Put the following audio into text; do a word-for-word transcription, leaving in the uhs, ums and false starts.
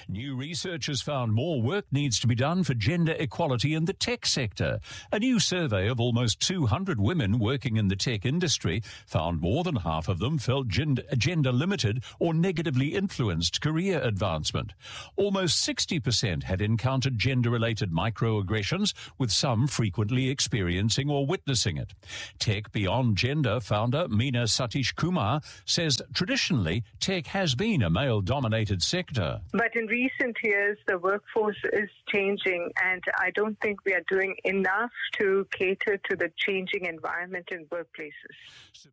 New research has found more work needs to be done for gender equality in the tech sector. A new survey of almost two hundred women working in the tech industry found more than half of them felt gender, gender limited or negatively influenced career advancement. Almost sixty percent had encountered gender-related microaggressions, with some frequently experiencing or witnessing it. Tech Beyond Gender founder Meena Satish Kumar says traditionally tech has been a male-dominated sector. But in recent years, the workforce is changing, and I don't think we are doing enough to cater to the changing environment in workplaces.